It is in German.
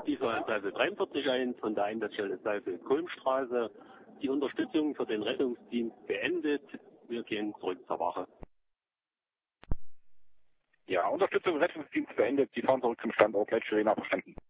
Israelseite 43 ein, von der Einsatzstelle Kulmstraße. Die Unterstützung für den Rettungsdienst beendet. Wir gehen zurück zur Wache. Ja, Unterstützung Rettungsdienst beendet. Die fahren zurück zum Standort. Leitsch Verena, verstanden.